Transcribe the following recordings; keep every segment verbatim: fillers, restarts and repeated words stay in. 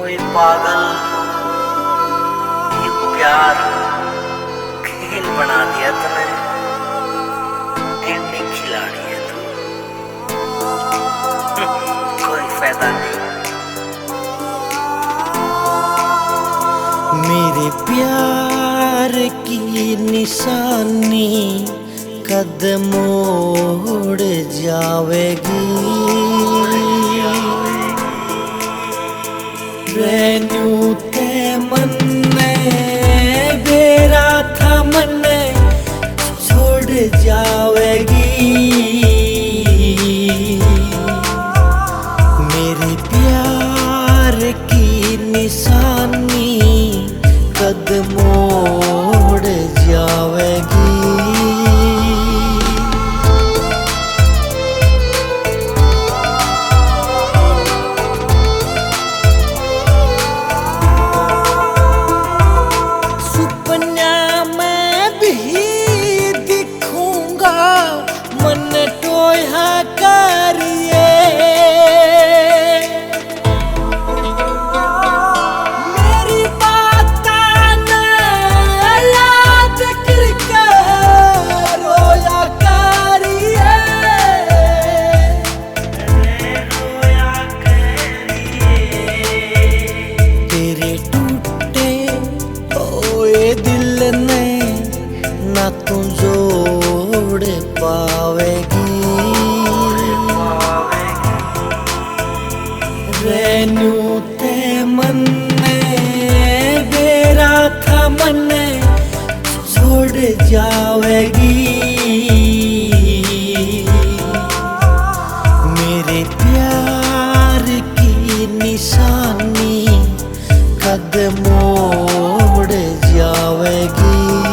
ओए पागल, ये प्यार खेल बना दिया तूने, एंडी खिलाड़ी है तू। कोई फायदा नहीं। मेरे प्यार की निशानी कद मोड़ जावेगी, रेनू ते मन बेरा था मन छोड़ जावेगी। मेरे प्यार की निशानी कद मोड़ जावेगी। तू जोड़ पावेगी, रेनू ते मन बेरा था मन छोड़ जावेगी। मेरे प्यार की निशानी कद मोड़ जावेगी।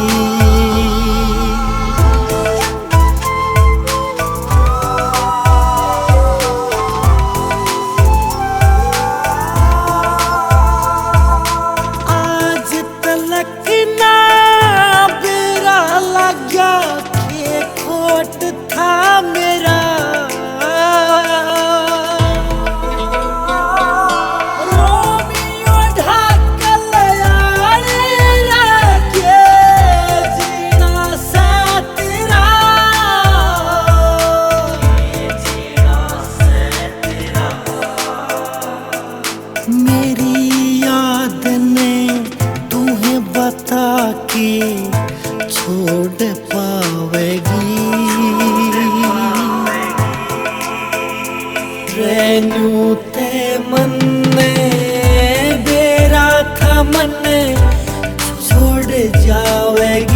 मेरी याद ने तुम्हें बता के छोड़ पावेगी, रेनू ते मन बेरा था मन छोड़ जावेगी।